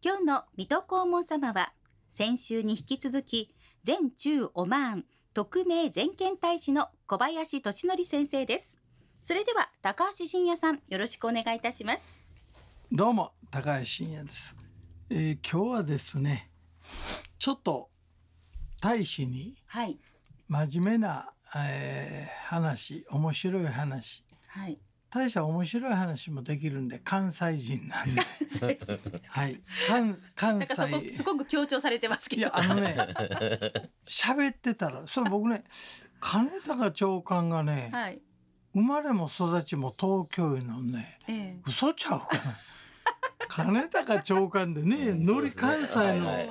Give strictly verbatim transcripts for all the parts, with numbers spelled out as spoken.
今日の水戸黄門様は先週に引き続き全中オマーン特命全権大使の小林俊則先生です。それでは高橋真也さん、よろしくお願いいたします。 どうも高橋真也です。えー、今日はですね、ちょっと大使に真面目な、えー、話、面白い話、はい、大使は面白い話もできるんで関西人なんではい、関, 関西なんかそこすごく強調されてますけど、 いやあのね喋ってたらそれ僕ね金高長官がね、はい、生まれも育ちも東京のね、ええ、嘘ちゃうかな金高長官でね、うん、ノリ関西の、はいはい、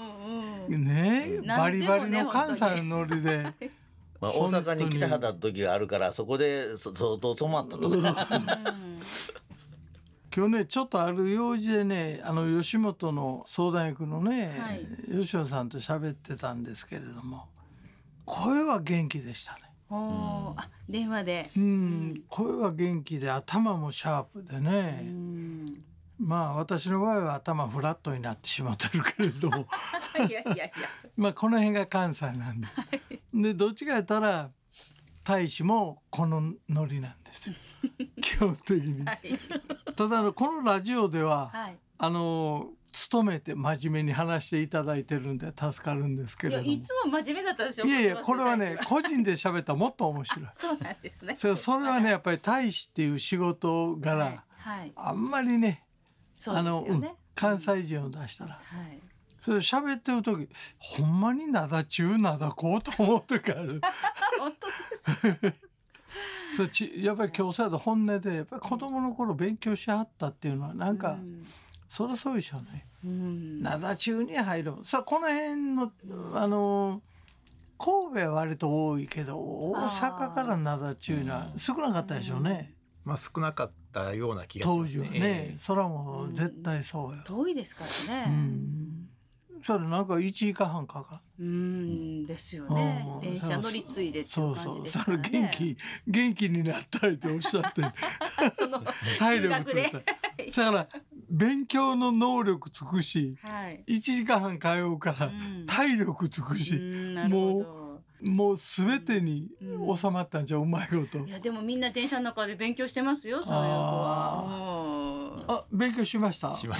ね、バリバリの関西のノリでまあ、大阪に来てはった時があるからそこで相当染まったとか今日ねちょっとある用事でね、あの吉本の相談役のね、はい、吉野さんと喋ってたんですけれども、声は元気でしたね。 お、うん、あ、電話で、 うん、声は元気で頭もシャープでね、うん、まあ私の場合は頭フラットになってしまってるけれどもいやいやいやまあこの辺が関西なんで、はい、でどっちかやったら大使もこのノリなんですよ基本的に、はい、ただこのラジオでは、はい、あの努めて真面目に話していただいてるんで助かるんですけれども、 いやいつも真面目だったでしょ。 いやいやこれはね個人で喋ったらもっと面白いそうなんですね。 それ、それはねやっぱり大使っていう仕事柄、はいはい、あんまりね、 そうですよね、 あの、うん、関西人を出したら、はい、それ喋ってる時ほんまに灘中灘こうと思う時ある本当ですそれちやっぱり今日さ本音でやっぱり子供の頃勉強しはったっていうのはなんか、うん、そりゃそうでしょうね、うん、灘中に入るさあこの辺のあの神戸は割と多いけど大阪から灘中には少なかったでしょうね、 うん、まあ少なかったような気がしますね。 当時はね、えー、それはもう絶対そうよ、 うん、遠いですからね、 うん、それなんかいちじかはんかかる、 うんですよね、うん、電車乗り継いでっていう感じですからね。 そうそう、それ元気元気になったりっておっしゃってその体力ついただから勉強の能力つくし、はい、いちじかはん通うから体力つくし、うん、もうもうすべてに収まったんじゃうまいこと、 いやでもみんな電車の中で勉強してますよ、そういう子は。 あ、勉強しました。 します。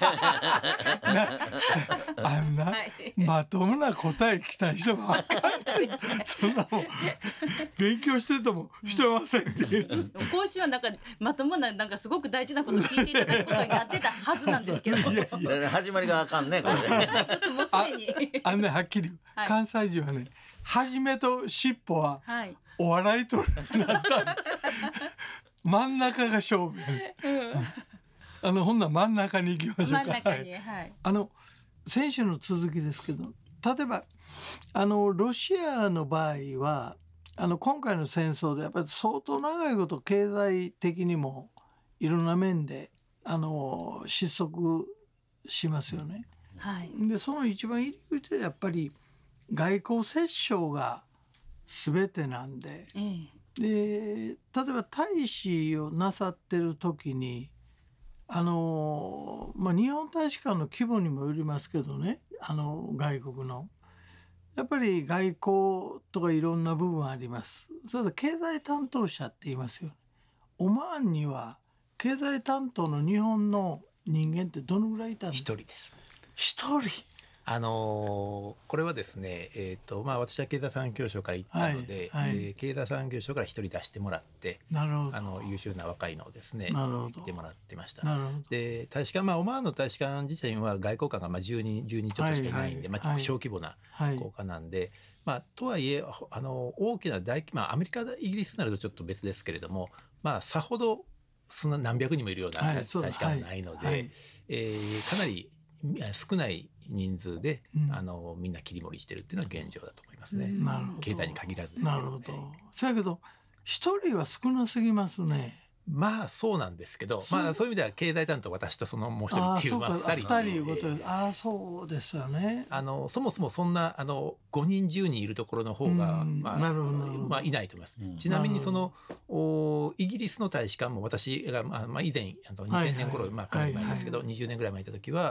あんな、はい、まともな答え期待しても分かんないそんなもん勉強しててもしてませんっていう、うん、 講師はなんかまともななんかすごく大事なことを聞いていただくことになってたはずなんですけどいやいや始まりがあかんねこれもうすでにあ, あんねはっきり、はい、関西人はねはじめと尻尾はお笑いとなった真ん中が勝負やね、うん、あのほんなら真ん中に行きましょうか。 真ん中に、はい、 あの先週の続きですけど、例えばあのロシアの場合はあの今回の戦争でやっぱり相当長いこと経済的にもいろんな面であの失速しますよね、はい、でその一番入り口でやっぱり外交折衝が全てなんで、ええ、で例えば大使をなさってる時にあの、まあ、日本大使館の規模にもよりますけどね、あの外国のやっぱり外交とかいろんな部分あります。それで経済担当者って言いますよね。オマーンには経済担当の日本の人間ってどのぐらいいたんですか？ 一人です。 一人。 あのー、これはですね、えーとまあ、私は経済産業省から行ったので、はいはい、えー、経済産業省から一人出してもらって、なるほど、あの優秀な若いのをですね来てもらってました。なるほど。で大使館、まあ、オマーンの大使館自体は外交官がまあじゅうにんちょっとしかいないんで、はいはい、まあ、小規模な交換なんで、はい、まあ、とはいえあの大きな大、まあ、アメリカイギリスになるとちょっと別ですけれども、まあ、さほどそんな何百人もいるような大使館はないので、はいはい、えー、かなり少ない人数で、うん、あのみんな切り盛りしてるっていうのは現状だと思いますね。なるほど。経済に限らずですけどね。なるほど。 そやけど一人は少なすぎますね。 まあそうなんですけど、まあそういう意味では経済担当私とそのもう一人っていうまあふたりふたりいうことで、ああそうですよね。 あのそもそもそんなあのごにんじゅうにんいるところの方が、まあ、なるほどまあいないと思います。うん、ちなみにそのおイギリスの大使館も私がまあ、まあ、以前あのにせんねん頃、はいはい、まあかなり前ですけど、はいはい、にじゅうねんぐらい前にいた時は、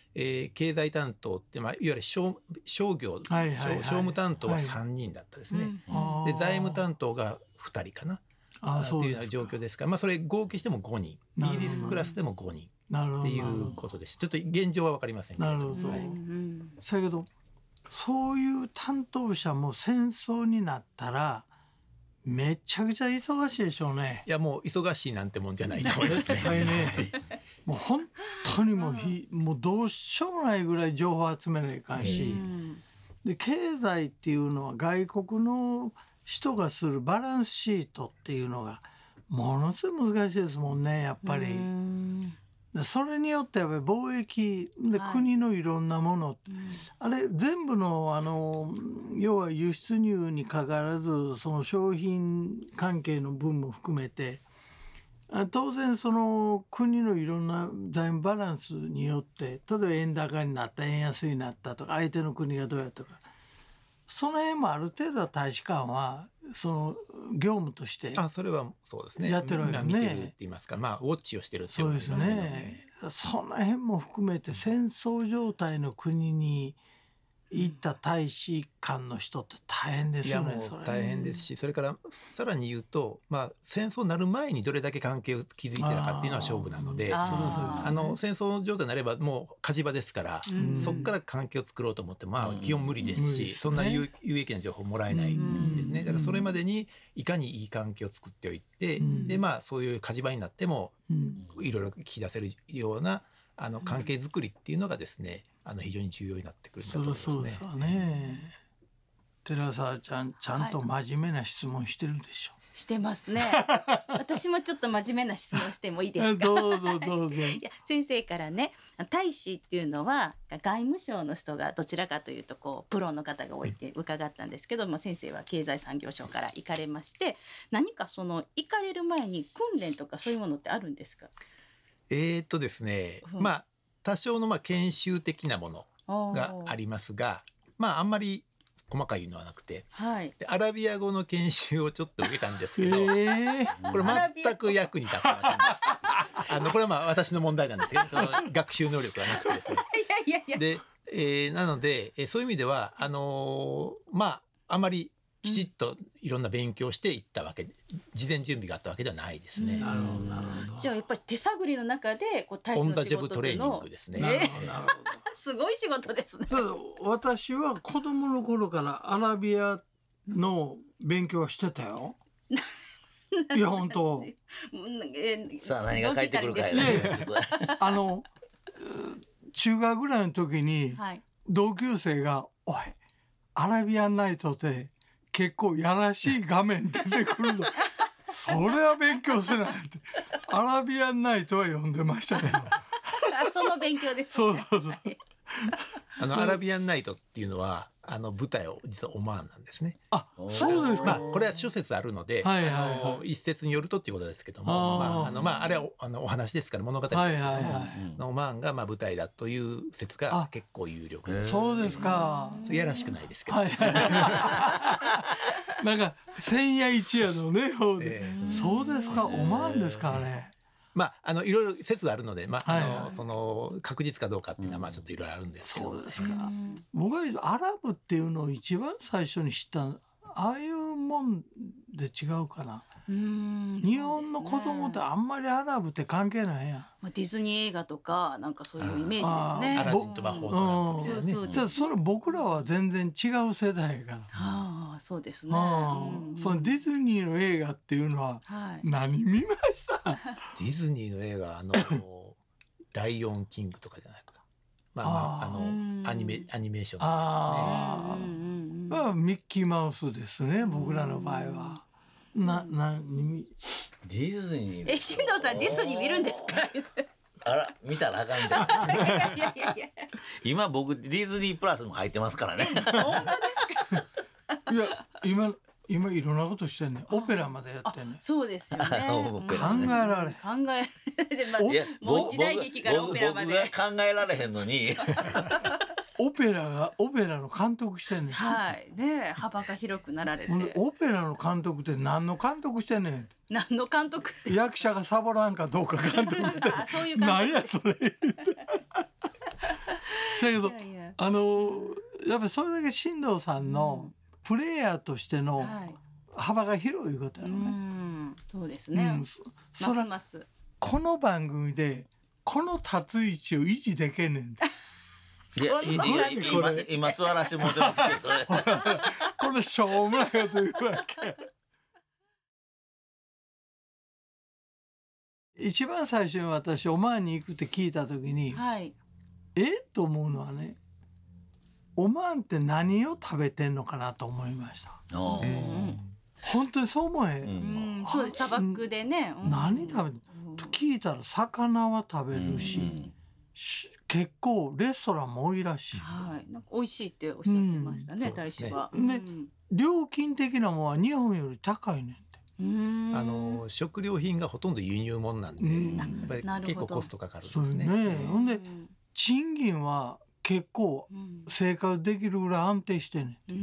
えー、経済担当って、まあ、いわゆる商商業、 はいはいはい、 商務担当はさんにんだったですね、はい、で財務担当がふたりかなあというような状況ですから、まあ、それ合計してもごにん、イギリスクラスでもごにんっていうことです。ちょっと現状は分かりませんけれども。なるほど、はい、 だけどそういう担当者も戦争になったらめちゃくちゃ忙しいでしょうね。 いやもう忙しいなんてもんじゃないと思いますね。 ねもう本当にもうひもうどうしようもないぐらい情報集めないかんし、で経済っていうのは外国の人がするバランスシートっていうのがものすごい難しいですもんねやっぱり。それによってやっぱり貿易で国のいろんなもの、はい、あれ全部のあの要は輸出入にかかわらずその商品関係の分も含めて当然その国のいろんな財務バランスによって例えば円高になった円安になったとか相手の国がどうやったかその辺もある程度は大使館はその業務としてあそれはそうですねやってるわけね。 見てるって言いますか、まあウォッチをしてるっていうことですね。 そうですね。その辺も含めて戦争状態の国に行った大使館の人って大変ですよね。 いやもう大変ですし、それからさらに言うと、まあ、戦争になる前にどれだけ関係を築いてたかっていうのは勝負なので、ああの戦争状態になればもう火事場ですから、うん、そこから関係を作ろうと思っても、まあ、基本無理ですし、うん、そんな有益な情報もらえないんですね。だからそれまでにいかにいい関係を作っておいて、うん、でまあそういう火事場になっても、うん、いろいろ聞き出せるようなあの関係づくりっていうのがですね、あの非常に重要になってくるんだと思いますね。 そうですね。寺澤ちゃんちゃんと真面目な質問してるでしょ。 はい、してますね。私もちょっと真面目な質問してもいいですか。 どうぞどうぞ。 いや先生からね、大使っていうのは外務省の人がどちらかというとこうプロの方が多いって伺ったんですけど、まあ、先生は経済産業省から行かれまして、何かその行かれる前に訓練とかそういうものってあるんですか。 えーっとですね、うん、まあ多少のまあ研修的なものがありますが、まああんまり細かいのはなくて、はい、でアラビア語の研修をちょっと受けたんですけど、えー、これ全く役に立ちませんでした。あのこれはまあ私の問題なんですけど、その学習能力がなくてですね。いやいやいやで、えー、なので、えー、そういう意味ではあのー、まああまりきちっといろんな勉強していったわけで、事前準備があったわけではないですね。 なるほどなるほど。 じゃあやっぱり手探りの中でこう大使の仕事っていうのをオンダジョブトレーニングですね。なるほどなるほど。すごい仕事ですね。 私は子供の頃からアラビアの勉強はしてたよ。いや本当。 さあ何が返ってくるかやね。 あの中学ぐらいの時に同級生がおい。アラビアンナイトって結構やらしい画面出てくるぞそれは勉強せないってアラビアンナイトは読んでましたけどその勉強です、 ね、そうそうそうあのアラビアンナイトっていうのはあの舞台を実はオマーンなんですね。 あ、そうですか。 まあこれは諸説あるので、はいはいはい、あの一説によるとっていうことですけども、あまああのまああれはあのお話ですから物語ですけども、はいはいはい、オマーンがまあ舞台だという説が結構有力です。 そうですか。 いやらしくないですけど。はいなんか千夜一夜のね方で、えー、そうですか。オマーンですからね。 まあ、あのいろいろ説があるので、まあ、はいはい、あのその確実かどうかっていうのはまあちょっといろいろあるんですけど、 そうですか。僕はアラブっていうのを一番最初に知ったああいうもんで違うかな。うーん、日本の子供ってあんまりアラブって関係ないやん。 まあ、ディズニー映画とかなんかそういうイメージですね。 アラジンと魔法とかですね。 そうそう。それ僕らは全然違う世代から。 はあ、そうですね。 うん、そのディズニーの映画っていうのは何見ました？ ディズニーの映画あのライオンキングとかじゃないか。まあまあ、あのアニメアニメーション、ね、 ああ、ミッキーマウスですね。僕らの場合は。ななディズニー。 え、進藤さんディズニー見るんですか？ あら見たらあかんで。いやいやいや今僕ディズニープラスも入ってますからね。 本当ですか？ いや今今いろんなことしてんね。オペラまでやってんね。 そうですよね。考えられ。 考えられ。もう時代劇からオペラまで。 僕が考えられへんのに。 オペラがオペラの監督してんねん。 はい。で幅が広くなられて。 オペラの監督って何の監督してんねん。 何の監督って。 役者がサボらんかどうか監督って。 あ、そういう監督。 何やそれ。 けどあのやっぱりそれだけ進藤さんのプレイヤーとしての幅が広いことやろね、 うん、そうですね、うん、そますますこの番組でこの立つ位置を維持できんねんいやいや今, 今座らせてもらってますけどこれしょうもないこと言うわけ一番最初に私オマーンに行くって聞いた時に、はい、えと思うのはね、オマーンって何を食べてんのかなと思いました。うん、本当にそう思え、うん、 そうです、砂漠でね、 うん、何食べると聞いたら魚は食べるし、うん、結構レストランも多いらしい、 はい、なんか美味しいっておっしゃってましたね、うん、大使は、 ね、で料金的なものは日本より高いねん。 あの食料品がほとんど輸入物なんで、うん、やっぱり結構コストかかるんですね。 ほんで賃金は結構生活できるぐらい安定してね、うん、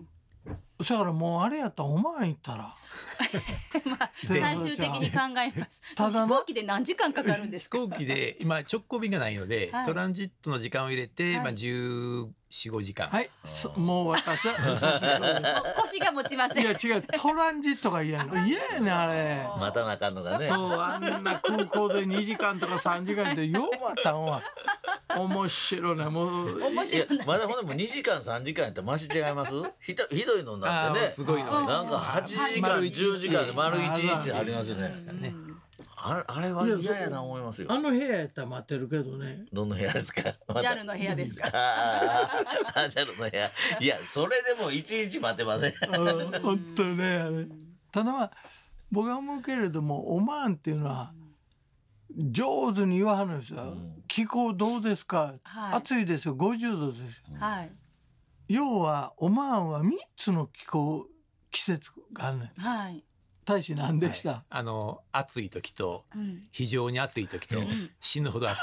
だからもうあれやったらお前行ったらまあ、最終的に考えます。ただ飛行機で何時間かかるんですか。 飛行機で今直行便がないので、はい、トランジットの時間を入れて、はい、まあじゅうよん、ごじかん。 はい、もう私は腰が持ちません。 いや違う、トランジットが嫌やの。嫌やねあれ。 待たなあかんのがね。 そう、あんな空港でにじかんとかさんじかんでよう待ったんわ。面白いね、もう。 面白い、ね。 まだほんでもにじかんさんじかんやったらマシ違います。ひどひどいのなんてね。 すごいの。 なんかはちじかんじゅうじかんで丸いちにちありますよね。あ, あれは嫌やな思いますよ。 あの部屋やったら待ってるけどね。 どの部屋ですか。ジャルの部屋ですか。 あジャルの部屋。いやそれでも一日待てません。 本当ね。ただまあ僕は思うけれども、オマーンっていうのは上手に言わはるんですよ。うん、気候どうですか。はい、暑いですよ。ごじゅうどですよ。はい、要はオマーンはみっつの気候季節があるね。はい。大使何でした、はい、 あの暑い時と、うん、非常に暑い時と、うん、死ぬほど暑い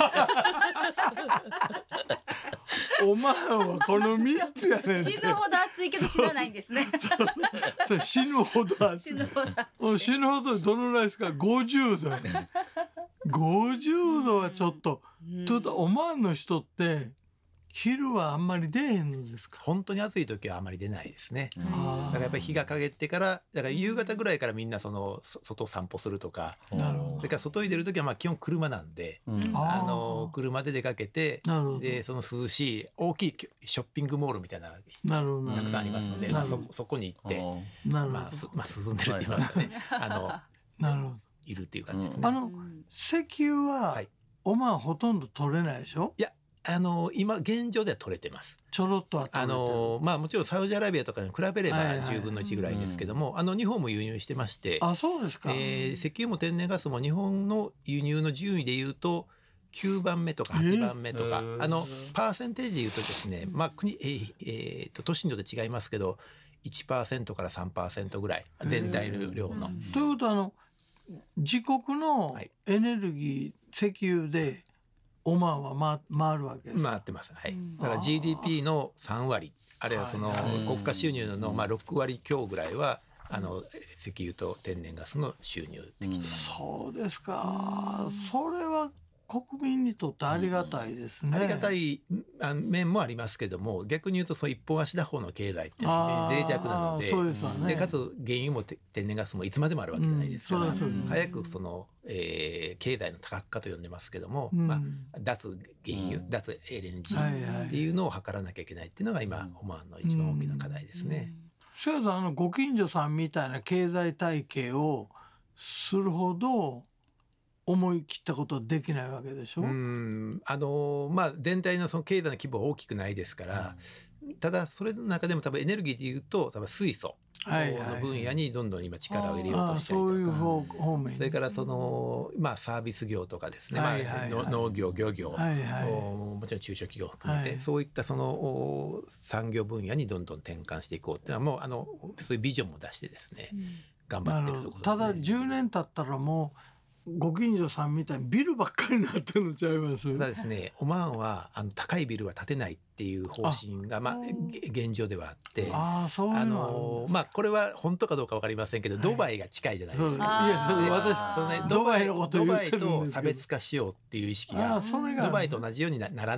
お前はこのみっつやねん。 死ぬほど暑いけど死なないんですね。 そ死ぬほど暑い。死ぬほど死ぬほどどのぐらいですか。ごじゅうどごじゅうどはちょっと、うん、ちょっとオマーンの人って昼はあんまり出えへんのですか。 本当に暑い時はあまり出ないですね。だからやっぱり日が陰ってからだから夕方ぐらいからみんなその外を散歩するとか、それから外に出る時はまあ基本車なんで、うん、あの車で出かけて、でその涼しい大きいショッピングモールみたいなのがたくさんありますので、まあ、そ, そこに行って、まあまあ、涼んでるって言いますかね。あのなるほどいるっていう感じですね。 あの石油は、はい、オマーンほとんど取れないでしょ。 いやあの今現状では取れてます。 ちょろっとは取れてる。あのまあもちろんサウジアラビアとかに比べればじゅうぶんのいちぐらいですけども、あの日本も輸入してまして、 あそうですか、 えー、石油も天然ガスも日本の輸入の順位でいうときゅうばんめとかはちばんめとか、えー、あのパーセンテージでいうとですね、まあ国えーえー、と都市によって違いますけど いちパーセント から さんパーセント ぐらい全体の量の。 ということはあの自国のエネルギー、はい、石油でオマーンは回るわけですか。 回ってます、はい、だから ジーディーピー のさんわりあるいはその国家収入のまあろくわり強ぐらいはあの石油と天然ガスの収入できてます、 うん、そうですか。それは国民にとってありがたいですね、うん、 ありがたい面もありますけども、逆に言うとその一本足打法の経済っていうのは非常に脆弱なの で, そうです、ね、でかつ原油も天然ガスもいつまでもあるわけじゃないですから、うん、早くその、えー、経済の多角化と呼んでますけども、うんまあ、脱原油、うん、脱 エルエヌジー っていうのを図らなきゃいけないっていうのが今、うん、オマーンの一番大きな課題ですね。 それはあのご近所さんみたいな経済体系をするほど思い切ったことはできないわけでしょ。 うんあのまあ全体のその経済の規模は大きくないですから、うん、ただそれの中でも多分エネルギーでいうと多分水素の分野にどんどん今力を入れようとしたりとか、そういう方面、それからそのまあサービス業とかですね、はいはいはいまあ、農業漁業、はいはい、もちろん中小企業を含めて、はい、そういったその産業分野にどんどん転換していこうっていうのはもうあのそういうビジョンも出してですね、うん、頑張ってるところですね。 ただじゅうねん経ったらもうご近所さんみたいにビルばっかりになってるのちゃいます。 ただですね、オマーンはあの高いビルは建てないっていう方針がまあ現状ではあって、あそういうのまあこれは本当かどうか分かりませんけど、はい、ドバイが近いじゃないですか。いやそれ私その、ね、ドバイのこと言ってるんですけど、ドバイと差別化しようっていう意識がドバイと同じように な, ならないっ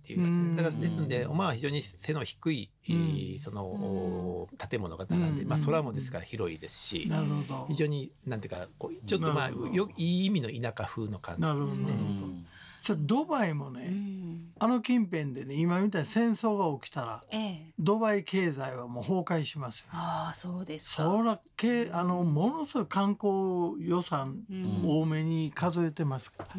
っていう、だからですのでオマーンは非常に背の低い、うん、その建物が並んで、うん、まあ、空もですから広いですし、なるほど、非常になんていうかこうちょっとまあよいい意味の田舎風の感じですね。なるほど、なるほど。 ドバイもね、うん、あの近辺でね今みたいに戦争が起きたら、ええ、ドバイ経済はもう崩壊しますよ。 ああ、そうですか。 そらけあのものすごい観光予算多めに数えてますから、うん、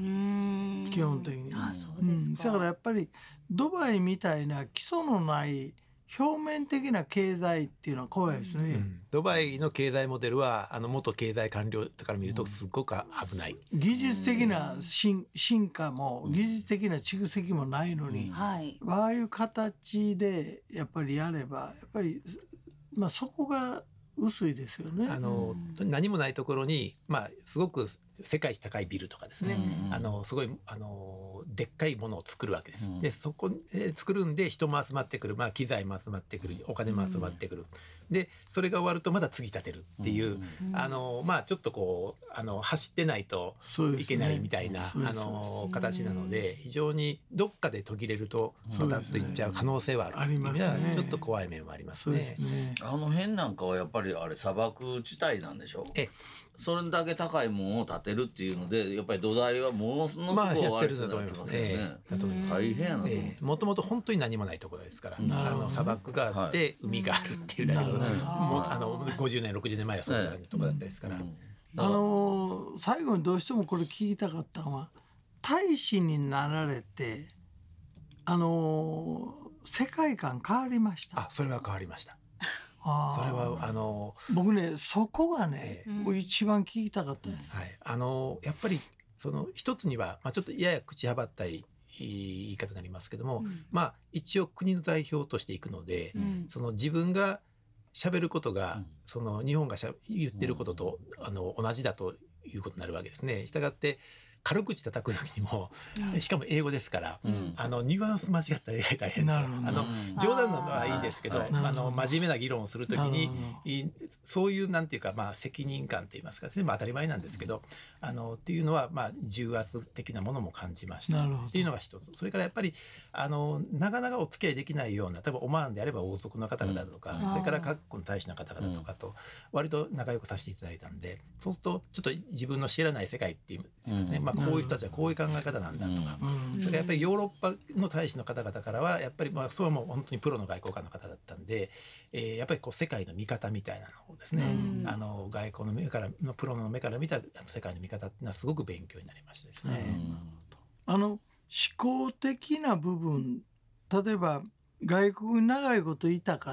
基本的に。 ああ、そうですか。 うん、だからやっぱりドバイみたいな基礎のない表面的な経済っていうのは怖いですね。うん、 ドバイの経済モデルはあの元経済官僚から見るとすごく危ない、 うん、技術的な進進化も技術的な蓄積もないのに、うん、ああいう形でやっぱりやればやっぱり、まあ、そこが薄いですよね。 あの、うん、何もないところに、まあ、すごく世界一高いビルとかですね、うん、あのすごいあのでっかいものを作るわけです。うん、でそこ、えー、作るんで人も集まってくる、まあ、機材も集まってくる、お金も集まってくる、うん、でそれが終わるとまた次建てるっていう、うん、あのまあ、ちょっとこうあの走ってないといけないみたいな、ね、あの形なので非常にどっかで途切れるとバタッといっちゃう可能性はある、 ありますね。 ちょっと怖い面はありますね。 そうですね。あの辺なんかはやっぱりあれ砂漠地帯なんでしょ。えそれだけ高いものを建てるっていうのでやっぱり土台はものすごく悪くなってますよね。大変やなと思って、 もともと本当に何もないところですから、うん、あの砂漠があって、はい、海があるっていうだけの、うん、もうあのごじゅうねんろくじゅうねんまえはそういうところだったですから、うん、 あの最後にどうしてもこれ聞きたかったのは大使になられてあの世界観変わりました。 あ、それは変わりました。それはあの僕ねそこがね、えー、一番聞きたかったです。 はい、あのやっぱりその一つには、まあ、ちょっとやや口はばったい言い方になりますけども、うん、まあ一応国の代表としていくので、うん、その自分が喋ることが、うん、その日本がしゃ言ってることと、うん、あの同じだということになるわけですね。したがって軽口叩く時にも、うん、しかも英語ですから、うん、あのニュアンス間違ったら大変と、あの冗談の場合はいいんですけど、ああの真面目な議論をする時にそういうなんていうか、まあ、責任感といいますか、まあ、当たり前なんですけど、あのっていうのは、まあ、重圧的なものも感じましたっていうのが一つ。それからやっぱりあのなかなかお付き合いできないような、例えばオマーンであれば王族の方々とか、うん、それから各国の大使の方々とかと割と仲良くさせていただいたんで、そうするとちょっと自分の知らない世界っていうかね、うん、まあ、こういう人たちはこういう考え方なんだとか、うん、それからやっぱりヨーロッパの大使の方々からはやっぱり、まあ、それはもう本当にプロの外交官の方だったんで、えー、やっぱりこう世界の見方みたいなのをですね、うん、あの外交の目からのプロの目から見た世界の見方っていうのはすごく勉強になりましたですね。 うん、あの思考的な部分、例えば外国に長いこといたから、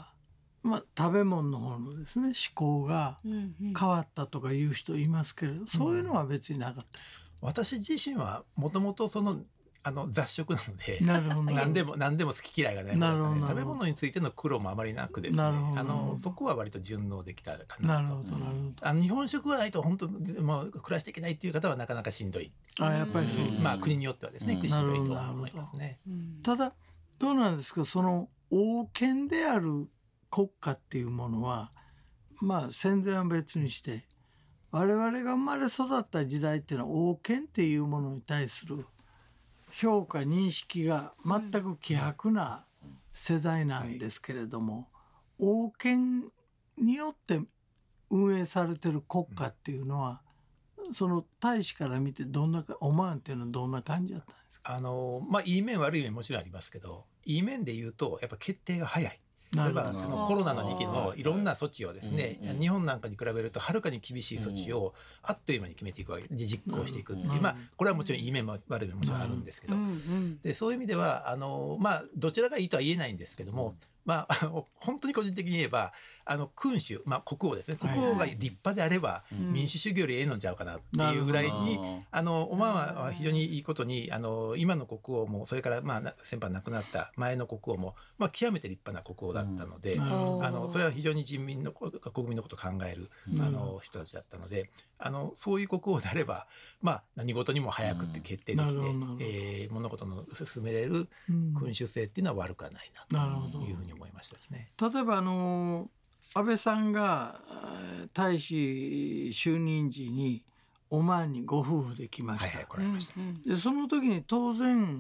まあ、食べ物の方のですね思考が変わったとかいう人いますけれど、うんうん、そういうのは別になかったです。 私自身はもともとそのあの雑食なので、なるほど何でも何でも好き嫌いがない方だったので、食べ物についての苦労もあまりなくですね、あのそこは割と順応できたかなと。なるほどなるほど。あの日本食がないと本当もう暮らしていけないっていう方はなかなかしんどい。 あ、やっぱりそう、 まあ国によってはですね、しんどいとは思いますね。 ただどうなんですか、その王権である国家っていうものは、まあ戦前は別にして我々が生まれ育った時代っていうのは王権っていうものに対する評価認識が全く希薄な世代なんですけれども、うんはい、王権によって運営されてる国家っていうのは、うん、その大使から見てどんなか、オマーンっていうのはどんな感じだったんですか。 あのまあいい面悪い面もちろんありますけど、いい面で言うとやっぱ決定が早い。例えばそのコロナの時期のいろんな措置をですね、日本なんかに比べるとはるかに厳しい措置をあっという間に決めていくわけで、実行していくっていう、まあこれはもちろんいい面も悪い面ももちろんあるんですけど、でそういう意味ではあのまあどちらがいいとは言えないんですけども、まあ、あの本当に個人的に言えばあの君主、まあ、国王ですね、国王が立派であれば民主主義よりええのんちゃうかなっていうぐらいに、うん、あのオマーンは非常にいいことに、あの今の国王もそれから、まあ、先般亡くなった前の国王も、まあ、極めて立派な国王だったので、うん、あのそれは非常に人民の国民のことを考える、うん、あの人たちだったので、あのそういう国王であれば、まあ、何事にも早くって決定できて、うんえー、物事の進めれる君主制っていうのは悪くはないなというふうに思いましたですね。 例えばあの安倍さんが大使就任時にオマーンにご夫婦で来ました。 はいはい、来られました。 でその時に当然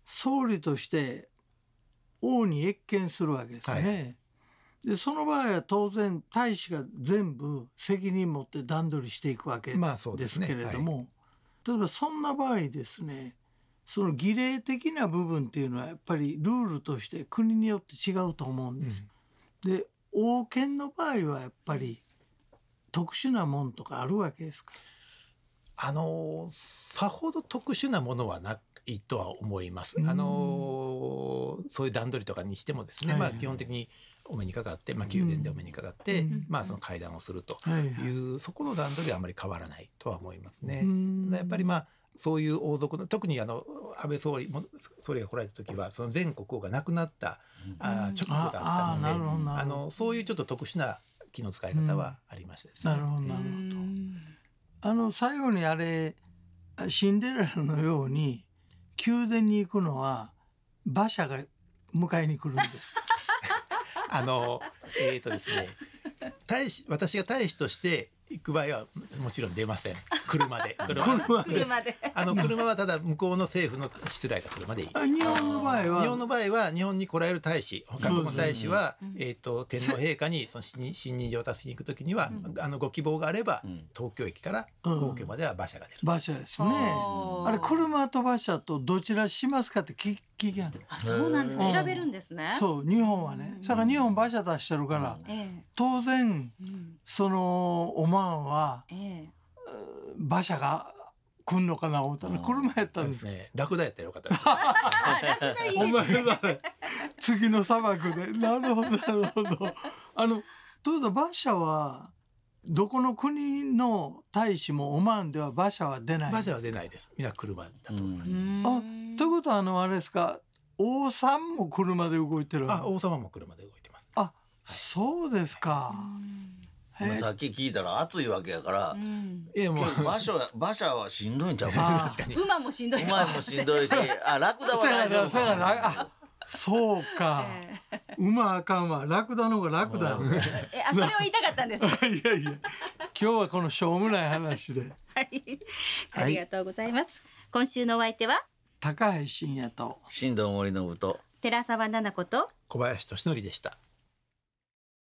総理として王に謁見するわけですね、はい、でその場合は当然大使が全部責任持って段取りしていくわけですけれども、まあね、はい、例えばそんな場合ですね、その儀礼的な部分っていうのはやっぱりルールとして国によって違うと思うんです、うん、で王権の場合はやっぱり特殊なもんとかあるわけですか？ あのさほど特殊なものはないとは思います。あのそういう段取りとかにしてもですね、はいはい、まあ、基本的にお目にかかって、まあ、宮殿でお目にかかって、うん、まあ、その会談をするという、はいはい、そこの段取りはあまり変わらないとは思いますね。やっぱりまあそういう王族の、特にあの安倍総理も総理が来られた時はその前国王が亡くなった、うん、あ直後だったので、ああのそういうちょっと特殊な気の使い方はありましたですね。 なるほどなるほど。あの最後にあれシンデレラのように宮殿に行くのは馬車が迎えに来るんですか？ あのえーとですね、大使私が大使として行く場合はもちろん出ません。車で車で車であの車はただ向こうの政府の失礼た車でいい。 日本の場合は日本の場合は日本に来られる大使、韓国の大使は、えーと天皇陛下にその信任状を出しに行くときには、うん、あのご希望があれば、うん、東京駅から皇居までは馬車が出る、 うん、馬車ですね。あれ車と馬車とどちらしますかって聞きやん。 あ、そうなんですね。選べるんですね。 そう日本はね、だから日本馬車出してるから、うん、当然、うん、そのオマーンは、ええ、馬車が来んのかな思ったら車やったんですね。ラクダやったらよかったですラクダいいですね。お前だね、次の砂漠でなるほどなるほど。あのということは馬車はどこの国の大使もオマーンでは馬車は出ない。 馬車は出ないです。みんな車だと思います。 あ、ということはあのあれですか、王さんも車で動いてる。 あ、王様も車で動いてます。 あ、はい、そうですか。 さっき聞いたら暑いわけやから、うん、 いやもう馬車馬車はしんどいんちゃうか。馬もしんどい。 馬もしんどいし、あ、ラクダは大丈夫か。 そうか、えー、馬あかんわ、ラクダの方が楽だよ。 え、あ、それを言いたかったんです。いやいや、今日はこのしょうもない話で。 はい、ありがとうございます。はい、今週のお相手は高橋真也と新藤森信と寺澤奈々子と小林俊則でした。